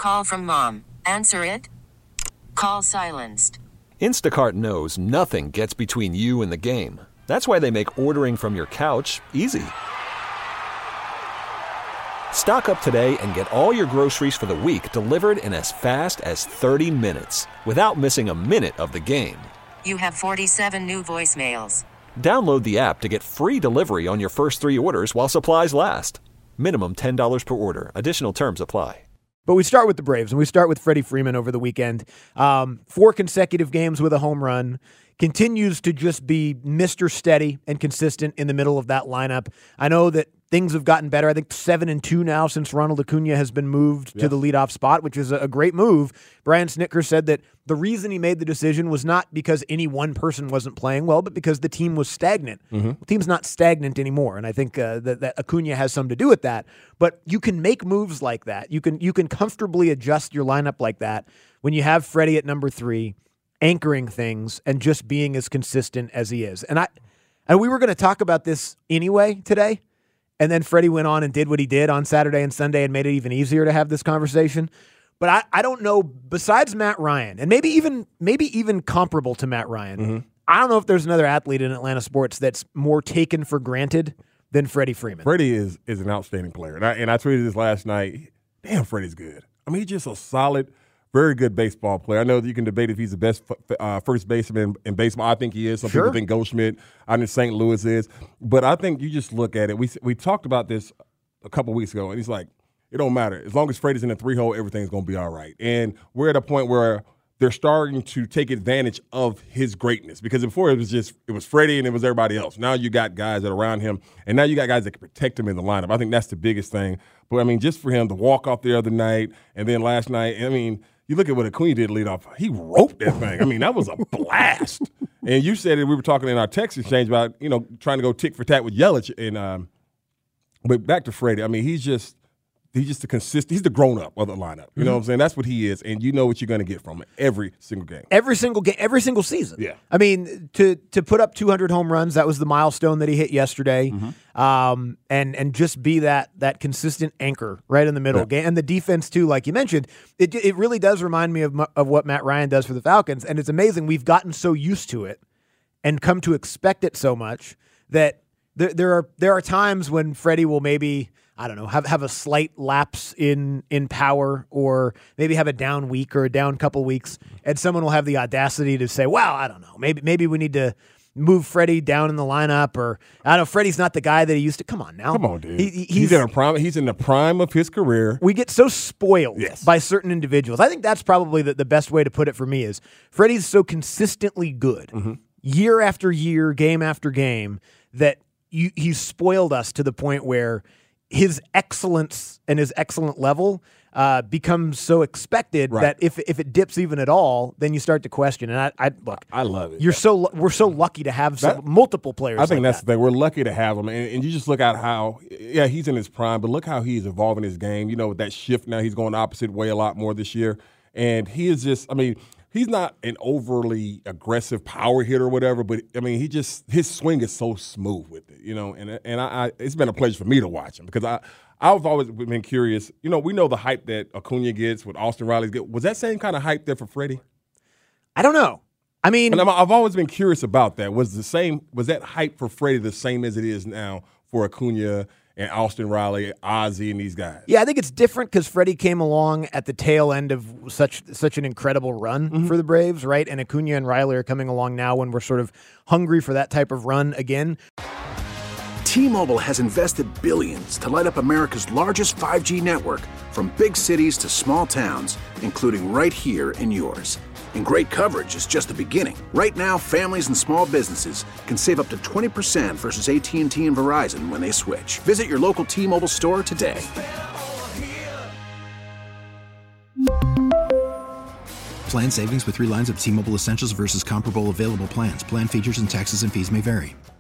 Call from mom. Answer it. Call silenced. Instacart knows nothing gets between you and the game. That's why they make ordering from your couch easy. Stock up today and get all your groceries for the week delivered in as fast as 30 minutes without missing a minute of the game. You have 47 new voicemails. Download the app to get free delivery on your first 3 orders while supplies last. Minimum $10 per order. Additional terms apply. But we start with the Braves, and we start with Freddie Freeman over the weekend. 4 consecutive games with a home run. Continues to just be Mr. Steady and consistent in the middle of that lineup. I know that things have gotten better. I think 7-2 now since Ronald Acuna has been moved to the leadoff spot, which is a great move. Brian Snitker said that the reason he made the decision was not because any one person wasn't playing well, but because the team was stagnant. The team's not stagnant anymore, and I think that Acuna has something to do with that. But you can make moves like that. You can comfortably adjust your lineup like that when you have Freddie at number 3, anchoring things and just being as consistent as he is. And we were going to talk about this anyway today, and then Freddie went on and did what he did on Saturday and Sunday and made it even easier to have this conversation. But I don't know, besides Matt Ryan, and maybe even comparable to Matt Ryan, I don't know if there's another athlete in Atlanta sports that's more taken for granted than Freddie Freeman. Freddie is an outstanding player. And I tweeted this last night. Damn, Freddie's good. I mean, he's just a solid, very good baseball player. I know that you can debate if he's the best first baseman in baseball. I think he is. Some people think Goldschmidt out in St. Louis is. But I think you just look at it. We talked about this a couple weeks ago, and he's like, it don't matter. As long as Freddie's in the 3-hole, everything's going to be all right. And we're at a point where they're starting to take advantage of his greatness, because before it was Freddie and it was everybody else. Now you got guys that are around him, and now you got guys that can protect him in the lineup. I think that's the biggest thing. But, I mean, just for him to walk off the other night and then last night, I mean, you look at what Acuna did lead off. He roped that thing. I mean, that was a blast. And you said it, we were talking in our text exchange about, trying to go tick for tat with Yelich. And but back to Freddie. I mean, he's just the consistent. He's the grown-up of the lineup. You know what I'm saying? That's what he is, and you know what you're going to get from it every single game. Every single game, every single season. Yeah. I mean, to put up 200 home runs, that was the milestone that he hit yesterday. And just be that consistent anchor right in the middle. Yeah. And the defense, too, like you mentioned, it really does remind me of what Matt Ryan does for the Falcons, and it's amazing. We've gotten so used to it and come to expect it so much that there are times when Freddie will maybe, I don't know, have a slight lapse in power, or maybe have a down week or a down couple weeks, and someone will have the audacity to say, well, I don't know, maybe we need to move Freddie down in the lineup, or I don't know, Freddie's not the guy that he used to. Come on now. Come on, dude. He's in the prime of his career. We get so spoiled by certain individuals. I think that's probably the best way to put it for me is Freddie's so consistently good year after year, game after game, that he's spoiled us to the point where his excellence and his excellent level becomes so expected that if it dips even at all, then you start to question. And I love it. We're so lucky to have multiple players. I think like that's the thing. We're lucky to have him, and you just look at how he's in his prime, but look how he's evolving his game. With that shift now, he's going the opposite way a lot more this year, and he is just. I mean, he's not an overly aggressive power hitter or whatever, but I mean, his swing is so smooth with it, And I it's been a pleasure for me to watch him, because I've always been curious. We know the hype that Acuna gets, what Austin Riley's get. Was that same kind of hype there for Freddie? I don't know. I mean, and I've always been curious about that. Was that hype for Freddie the same as it is now for Acuna and Austin Riley, Ozzie, and these guys? Yeah, I think it's different because Freddie came along at the tail end of such an incredible run for the Braves, right? And Acuna and Riley are coming along now when we're sort of hungry for that type of run again. T-Mobile has invested billions to light up America's largest 5G network, from big cities to small towns, including right here in yours. And great coverage is just the beginning. Right now, families and small businesses can save up to 20% versus AT&T and Verizon when they switch. Visit your local T-Mobile store today. Plan savings with 3 lines of T-Mobile Essentials versus comparable available plans. Plan features and taxes and fees may vary.